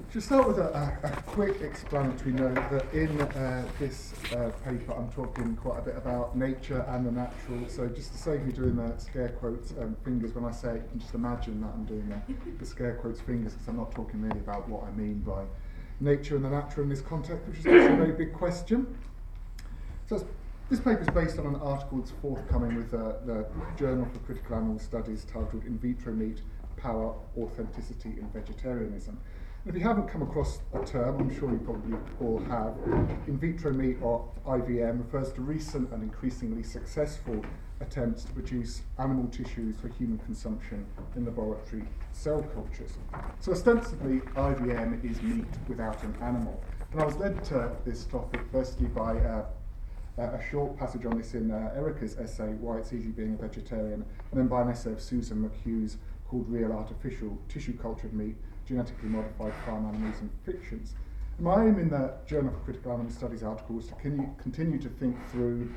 To start with a quick explanatory note that in this paper I'm talking quite a bit about nature and the natural, so just to save me doing the scare quotes fingers when I say it, you can just imagine that I'm doing the scare quotes fingers, because I'm not talking really about what I mean by nature and the natural in this context, which is also a very big question. So this paper is based on an article that's forthcoming with the Journal for Critical Animal Studies titled In Vitro Meat, Power, Authenticity and Vegetarianism. And if you haven't come across a term, I'm sure you probably all have, in vitro meat, or IVM, refers to recent and increasingly successful attempts to produce animal tissues for human consumption in laboratory cell cultures. So ostensibly, IVM is meat without an animal. And I was led to this topic firstly by a short passage on this in Erica's essay, Why It's Easy Being a Vegetarian, and then by an essay of Susan McHugh's called Real Artificial Tissue Cultured Meat, Genetically Modified Farm Animals and Fictions. And my aim in the Journal for Critical Animal Studies article was to continue to think through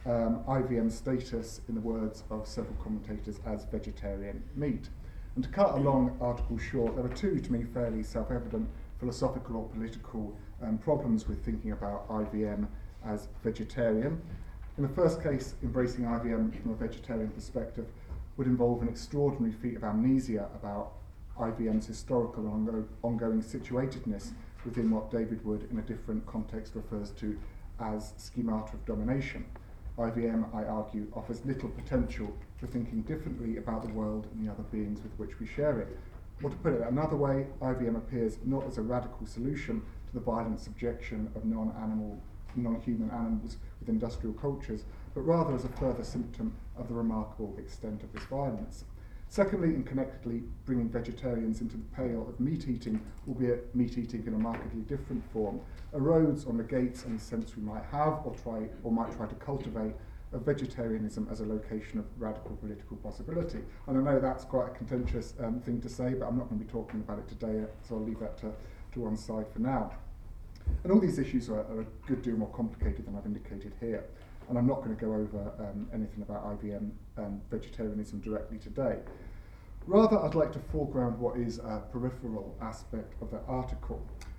IVM's status, in the words of several commentators, as vegetarian meat. And to cut a long article short, there were two, to me, fairly self-evident philosophical or political problems with thinking about IVM as vegetarian. In the first case, embracing IVM from a vegetarian perspective would involve an extraordinary feat of amnesia about IVM's historical ongoing situatedness within what David Wood, in a different context, refers to as schemata of domination. IVM, I argue, offers little potential for thinking differently about the world and the other beings with which we share it. Or to put it another way, IVM appears not as a radical solution to the violent subjection of non-human animals with industrial cultures, but rather as a further symptom of the remarkable extent of this violence. Secondly, and connectedly, bringing vegetarians into the pale of meat-eating, albeit meat-eating in a markedly different form, erodes or negates any sense we might have or might try to cultivate of vegetarianism as a location of radical political possibility. And I know that's quite a contentious thing to say, but I'm not going to be talking about it today, so I'll leave that to one side for now. And all these issues are a good deal more complicated than I've indicated here. And I'm not going to go over anything about IVM and vegetarianism directly today. Rather, I'd like to foreground what is a peripheral aspect of the article,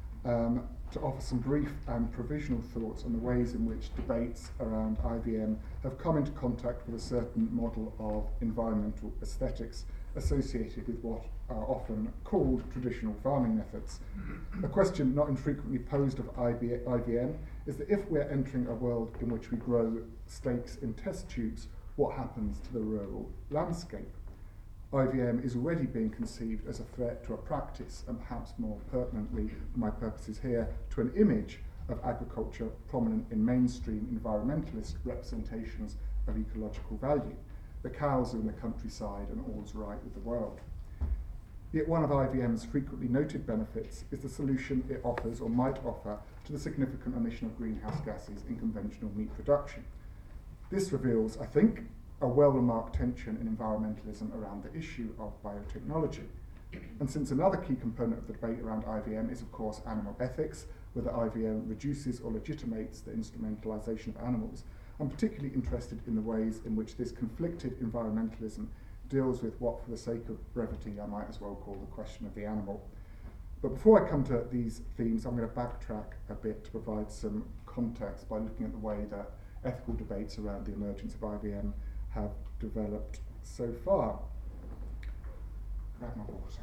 to offer some brief and provisional thoughts on the ways in which debates around IVM have come into contact with a certain model of environmental aesthetics associated with what are often called traditional farming methods. A question not infrequently posed of IVM is that if we're entering a world in which we grow steaks in test tubes, what happens to the rural landscape? IVM is already being conceived as a threat to a practice, and perhaps more pertinently, for my purposes here, to an image of agriculture prominent in mainstream environmentalist representations of ecological value. The cows are in the countryside and all's right with the world. Yet one of IVM's frequently noted benefits is the solution it offers or might offer to the significant emission of greenhouse gases in conventional meat production. This reveals, I think, a well-remarked tension in environmentalism around the issue of biotechnology. And since another key component of the debate around IVM is, of course, animal ethics, whether IVM reduces or legitimates the instrumentalization of animals, I'm particularly interested in the ways in which this conflicted environmentalism deals with what, for the sake of brevity, I might as well call the question of the animal. But before I come to these themes, I'm going to backtrack a bit to provide some context by looking at the way that ethical debates around the emergence of IVM have developed so far. Grab my water.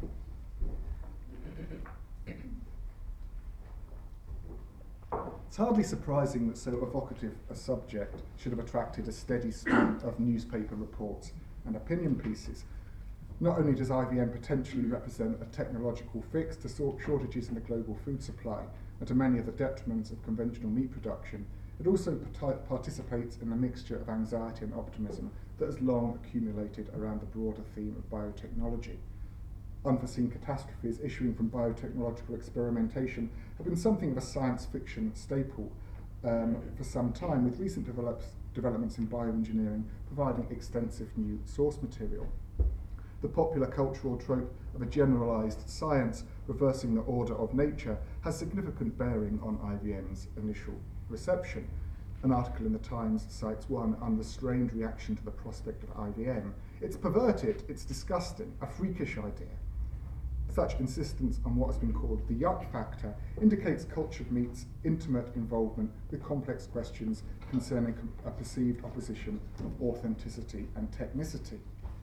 It's hardly surprising that so evocative a subject should have attracted a steady stream of newspaper reports and opinion pieces. Not only does IVM potentially represent a technological fix to shortages in the global food supply and to many of the detriments of conventional meat production, it also participates in the mixture of anxiety and optimism that has long accumulated around the broader theme of biotechnology. Unforeseen catastrophes issuing from biotechnological experimentation have been something of a science fiction staple for some time, with recent developments in bioengineering providing extensive new source material. The popular cultural trope of a generalized science reversing the order of nature has significant bearing on IVM's initial reception. An article in the Times cites one unrestrained reaction to the prospect of IVM. It's perverted, it's disgusting, a freakish idea. Such insistence on what has been called the yuck factor indicates cultured meat's intimate involvement with complex questions concerning a perceived opposition of authenticity and technicity.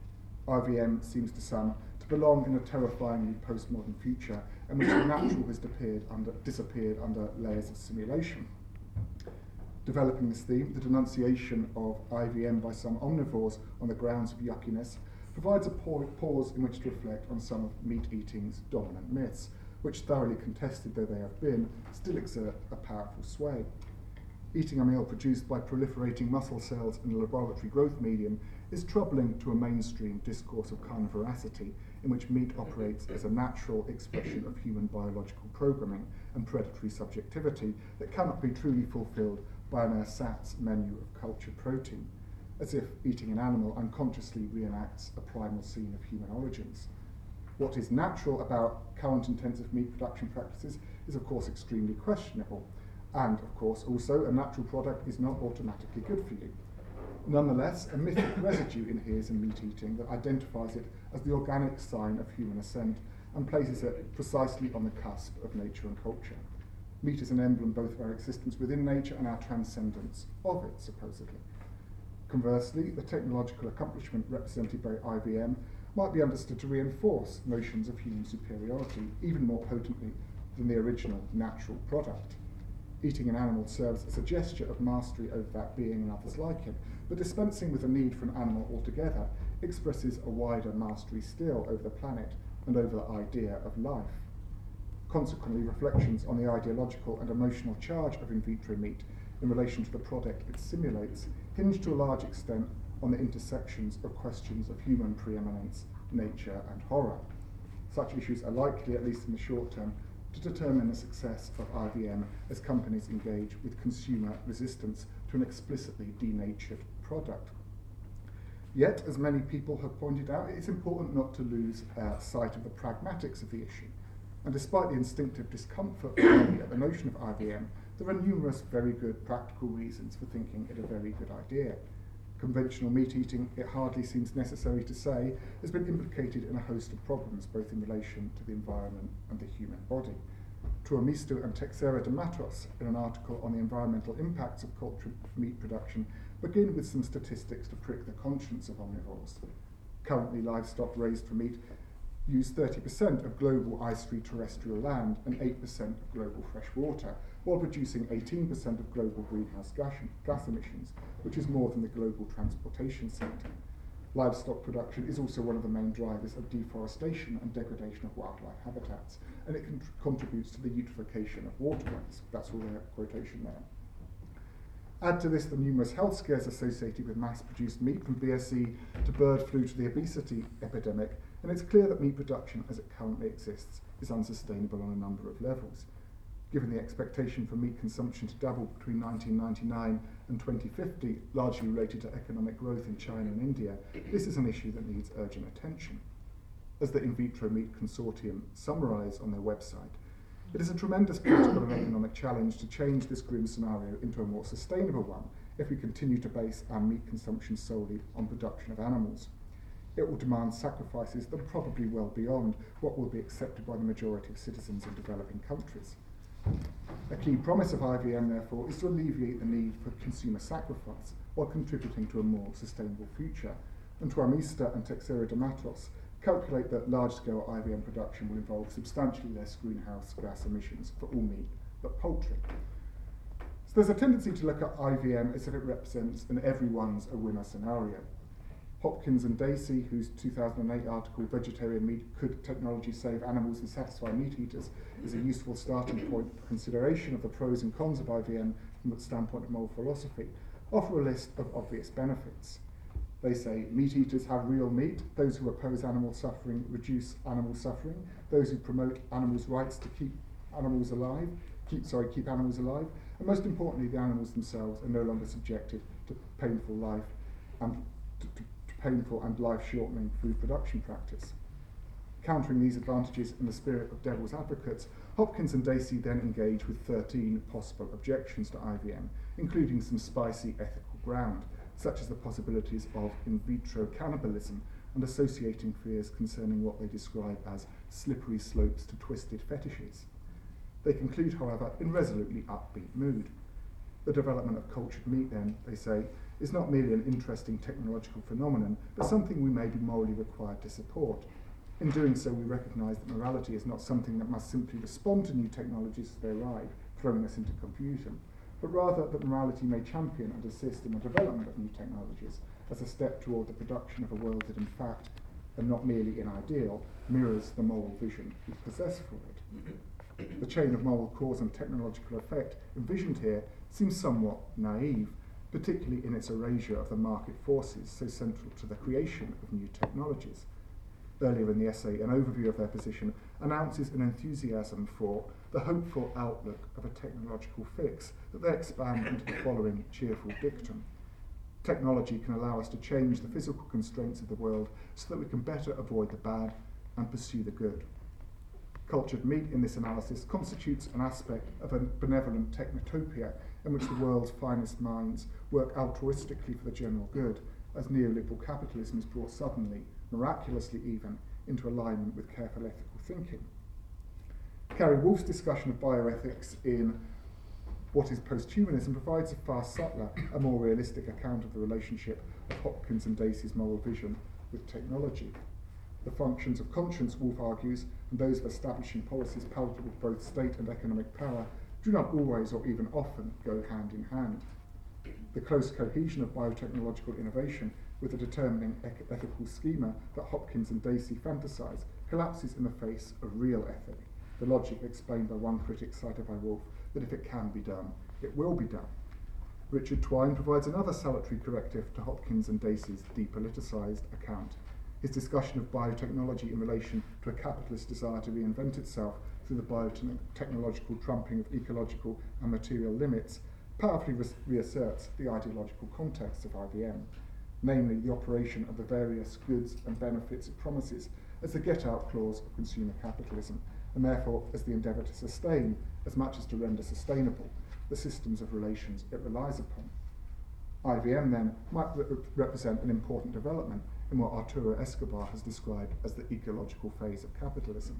IVM seems to some to belong in a terrifyingly postmodern future in which the natural has disappeared under layers of simulation. Developing this theme, the denunciation of IVM by some omnivores on the grounds of yuckiness provides a pause in which to reflect on some of meat-eating's dominant myths, which, thoroughly contested though they have been, still exert a powerful sway. Eating a meal produced by proliferating muscle cells in a laboratory growth medium is troubling to a mainstream discourse of carnivoracity, in which meat operates as a natural expression of human biological programming and predatory subjectivity that cannot be truly fulfilled by an ersatz menu of cultured protein, as if eating an animal unconsciously reenacts a primal scene of human origins. What is natural about current intensive meat production practices is of course extremely questionable, and of course also a natural product is not automatically good for you. Nonetheless, a mythic residue inheres in meat eating that identifies it as the organic sign of human ascent and places it precisely on the cusp of nature and culture. Meat is an emblem both of our existence within nature and our transcendence of it, supposedly. Conversely, the technological accomplishment represented by IVM might be understood to reinforce notions of human superiority even more potently than the original natural product. Eating an animal serves as a gesture of mastery over that being and others like him, but dispensing with the need for an animal altogether expresses a wider mastery still over the planet and over the idea of life. Consequently, reflections on the ideological and emotional charge of in vitro meat in relation to the product it simulates hinge to a large extent on the intersections of questions of human preeminence, nature, and horror. Such issues are likely, at least in the short term, to determine the success of IVM as companies engage with consumer resistance to an explicitly denatured product. Yet, as many people have pointed out, it is important not to lose sight of the pragmatics of the issue. And despite the instinctive discomfort at the notion of IVM, there are numerous very good practical reasons for thinking it a very good idea. Conventional meat eating, it hardly seems necessary to say, has been implicated in a host of problems, both in relation to the environment and the human body. Tuomisto and Teixeira de Mattos, in an article on the environmental impacts of cultured meat production, begin with some statistics to prick the conscience of omnivores. Currently, livestock raised for meat use 30% of global ice-free terrestrial land and 8% of global fresh water, while producing 18% of global greenhouse gas emissions, which is more than the global transportation sector. Livestock production is also one of the main drivers of deforestation and degradation of wildlife habitats, and it contributes to the eutrophication of waterways. That's all their quotation there. Add to this the numerous health scares associated with mass-produced meat, from BSE to bird flu to the obesity epidemic, and it's clear that meat production as it currently exists is unsustainable on a number of levels. Given the expectation for meat consumption to double between 1999 and 2050, largely related to economic growth in China and India, this is an issue that needs urgent attention. As the In Vitro Meat Consortium summarise on their website, it is a tremendous political and economic challenge to change this grim scenario into a more sustainable one if we continue to base our meat consumption solely on production of animals. It will demand sacrifices that are probably well beyond what will be accepted by the majority of citizens in developing countries. A key promise of IVM, therefore, is to alleviate the need for consumer sacrifice while contributing to a more sustainable future. And Tuomisto and Teixeira de Mattos calculate that large-scale IVM production will involve substantially less greenhouse gas emissions for all meat but poultry. So there's a tendency to look at IVM as if it represents an everyone's a winner scenario. Hopkins and Dacey, whose 2008 article, Vegetarian Meat, Could Technology Save Animals and Satisfy Meat Eaters, is a useful starting point for consideration of the pros and cons of IVM from the standpoint of moral philosophy, offer a list of obvious benefits. They say meat eaters have real meat, those who oppose animal suffering reduce animal suffering, those who promote animals' rights to keep animals alive, and most importantly, the animals themselves are no longer subjected to painful and life-shortening food production practice. Countering these advantages in the spirit of devil's advocates, Hopkins and Dacey then engage with 13 possible objections to IVM, including some spicy ethical ground, such as the possibilities of in vitro cannibalism and associating fears concerning what they describe as slippery slopes to twisted fetishes. They conclude, however, in resolutely upbeat mood. The development of cultured meat, then, they say, is not merely an interesting technological phenomenon, but something we may be morally required to support. In doing so, we recognise that morality is not something that must simply respond to new technologies as they arrive, throwing us into confusion, but rather that morality may champion and assist in the development of new technologies as a step toward the production of a world that in fact, and not merely in ideal, mirrors the moral vision we possess for it. The chain of moral cause and technological effect envisioned here seems somewhat naive, particularly in its erasure of the market forces so central to the creation of new technologies. Earlier in the essay, an overview of their position announces an enthusiasm for the hopeful outlook of a technological fix that they expand into the following cheerful dictum. Technology can allow us to change the physical constraints of the world so that we can better avoid the bad and pursue the good. Cultured meat in this analysis constitutes an aspect of a benevolent technotopia in which the world's finest minds work altruistically for the general good, as neoliberal capitalism is brought suddenly, miraculously even, into alignment with careful ethical thinking. Carrie Wolf's discussion of bioethics in What is Posthumanism provides a far subtler, a more realistic account of the relationship of Hopkins and Dacey's moral vision with technology. The functions of conscience, Wolf argues, and those of establishing policies palatable to both state and economic power, do not always or even often go hand in hand. The close cohesion of biotechnological innovation with the determining ethical schema that Hopkins and Dacey fantasize collapses in the face of real ethic, the logic explained by one critic cited by Wolf that if it can be done, it will be done. Richard Twine provides another salutary corrective to Hopkins and Dacey's depoliticised account. His discussion of biotechnology in relation to a capitalist desire to reinvent itself through the biotechnological trumping of ecological and material limits powerfully reasserts the ideological context of IBM, namely the operation of the various goods and benefits it promises as the get-out clause of consumer capitalism, and therefore as the endeavour to sustain, as much as to render sustainable, the systems of relations it relies upon. IBM, then, might represent an important development in what Arturo Escobar has described as the ecological phase of capitalism.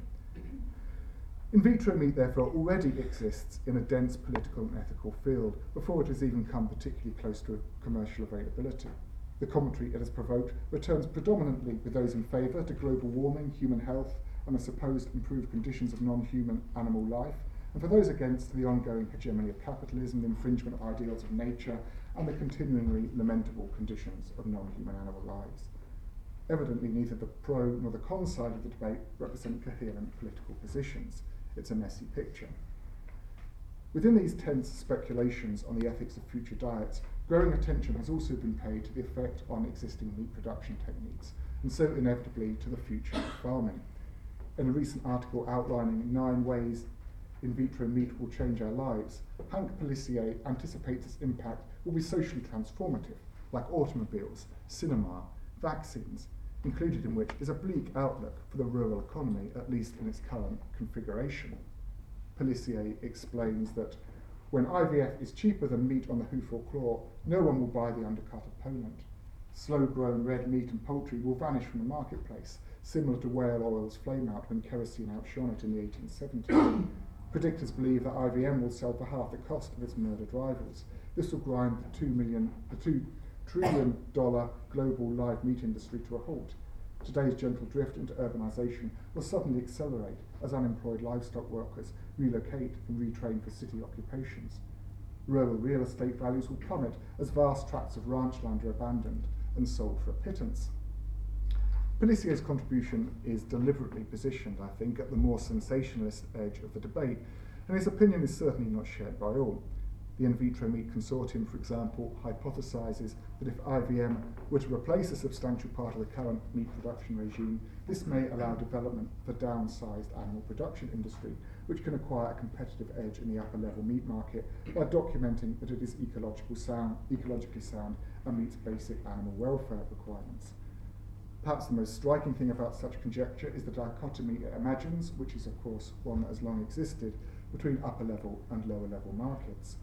In vitro meat, therefore, already exists in a dense political and ethical field before it has even come particularly close to commercial availability. The commentary it has provoked returns predominantly with those in favour to global warming, human health, and the supposed improved conditions of non-human animal life, and for those against the ongoing hegemony of capitalism, the infringement of ideals of nature, and the continuingly lamentable conditions of non-human animal lives. Evidently, neither the pro nor the con side of the debate represent coherent political positions. It's a messy picture. Within these tense speculations on the ethics of future diets, growing attention has also been paid to the effect on existing meat production techniques, and so inevitably to the future of farming. In a recent article outlining 9 ways in vitro meat will change our lives, Hank Pelissier anticipates its impact will be socially transformative, like automobiles, cinema, vaccines, included in which is a bleak outlook for the rural economy, at least in its current configuration. Pelissier explains that when IVF is cheaper than meat on the hoof or claw, no one will buy the undercut opponent. Slow-grown red meat and poultry will vanish from the marketplace, similar to whale oil's flame out when kerosene outshone it in the 1870s. Predictors believe that IBM will sell for half the cost of its murdered rivals. This will grind the $2 trillion global live meat industry to a halt. Today's gentle drift into urbanisation will suddenly accelerate as unemployed livestock workers relocate and retrain for city occupations. Rural real estate values will plummet as vast tracts of ranch land are abandoned and sold for a pittance. Pelissier's contribution is deliberately positioned, I think, at the more sensationalist edge of the debate, and his opinion is certainly not shared by all. The In Vitro Meat Consortium, for example, hypothesises that if IVM were to replace a substantial part of the current meat production regime, this may allow development of the downsized animal production industry, which can acquire a competitive edge in the upper-level meat market by documenting that it is ecologically sound and meets basic animal welfare requirements. Perhaps the most striking thing about such conjecture is the dichotomy it imagines, which is of course one that has long existed, between upper-level and lower-level markets.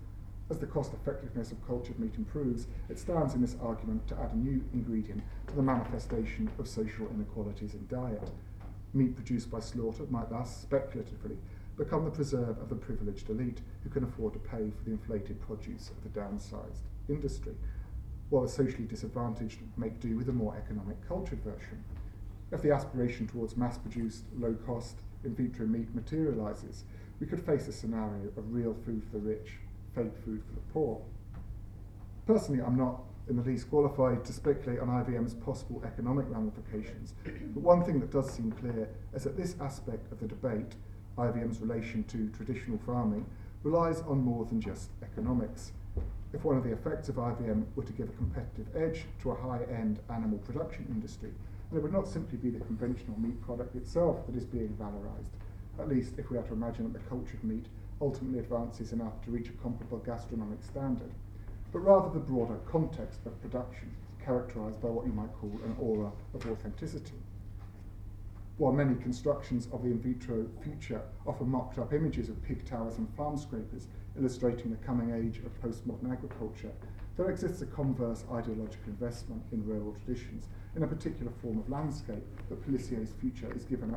As the cost effectiveness of cultured meat improves, it stands in this argument to add a new ingredient to the manifestation of social inequalities in diet. Meat produced by slaughter might thus, speculatively, become the preserve of the privileged elite who can afford to pay for the inflated produce of the downsized industry, while the socially disadvantaged make do with a more economic cultured version. If the aspiration towards mass-produced, low-cost, in vitro meat materialises, we could face a scenario of real food for the rich, fake food for the poor. Personally, I'm not in the least qualified to speculate on IVM's possible economic ramifications, but one thing that does seem clear is that this aspect of the debate, IVM's relation to traditional farming, relies on more than just economics. If one of the effects of IVM were to give a competitive edge to a high-end animal production industry, then it would not simply be the conventional meat product itself that is being valorised, at least if we are to imagine that the cultured meat ultimately advances enough to reach a comparable gastronomic standard, but rather the broader context of production, characterised by what you might call an aura of authenticity. While many constructions of the in vitro future offer mocked up images of pig towers and farm scrapers illustrating the coming age of postmodern agriculture, there exists a converse ideological investment in rural traditions, in a particular form of landscape that Pellicier's future is given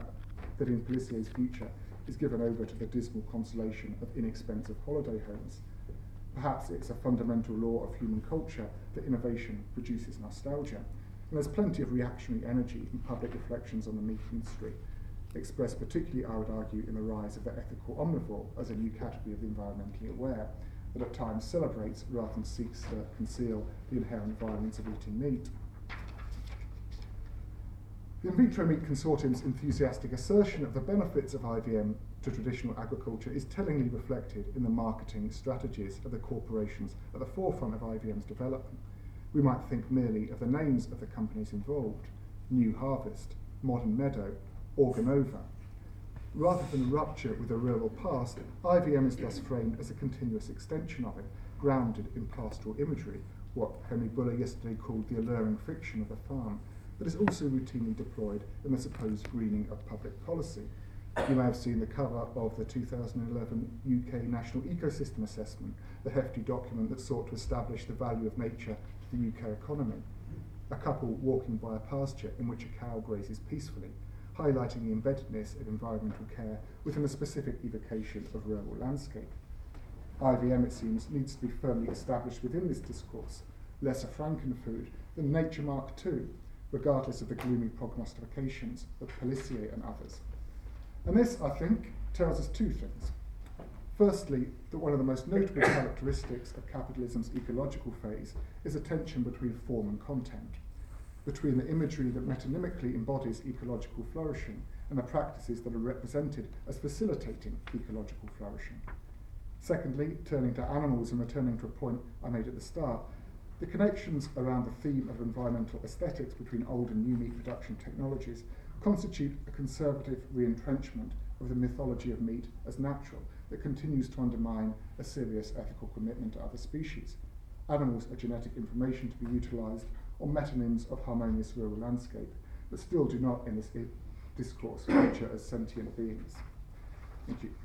over to the dismal consolation of inexpensive holiday homes. Perhaps it's a fundamental law of human culture that innovation produces nostalgia, and there's plenty of reactionary energy in public reflections on the meat industry, expressed particularly, I would argue, in the rise of the ethical omnivore as a new category of the environmentally aware, that at times celebrates rather than seeks to conceal the inherent violence of eating meat. The In Vitro Meat Consortium's enthusiastic assertion of the benefits of IVM to traditional agriculture is tellingly reflected in the marketing strategies of the corporations at the forefront of IVM's development. We might think merely of the names of the companies involved: New Harvest, Modern Meadow, Organova. Rather than a rupture with a rural past, IVM is thus framed as a continuous extension of it, grounded in pastoral imagery, what Henry Buller yesterday called the alluring fiction of the farm, that is also routinely deployed in the supposed greening of public policy. You may have seen the cover of the 2011 UK National Ecosystem Assessment, the hefty document that sought to establish the value of nature to the UK economy. A couple walking by a pasture in which a cow grazes peacefully, highlighting the embeddedness of environmental care within a specific evocation of rural landscape. IVM, it seems, needs to be firmly established within this discourse, less a Frankenfood than Nature Mark II, regardless of the gloomy prognostications of Pellissier and others. And this, I think, tells us two things. Firstly, that one of the most notable characteristics of capitalism's ecological phase is a tension between form and content, between the imagery that metonymically embodies ecological flourishing and the practices that are represented as facilitating ecological flourishing. Secondly, turning to animals and returning to a point I made at the start, the connections around the theme of environmental aesthetics between old and new meat production technologies constitute a conservative re-entrenchment of the mythology of meat as natural that continues to undermine a serious ethical commitment to other species. Animals are genetic information to be utilised on metonyms of harmonious rural landscape, but still do not in this discourse feature as sentient beings. Thank you.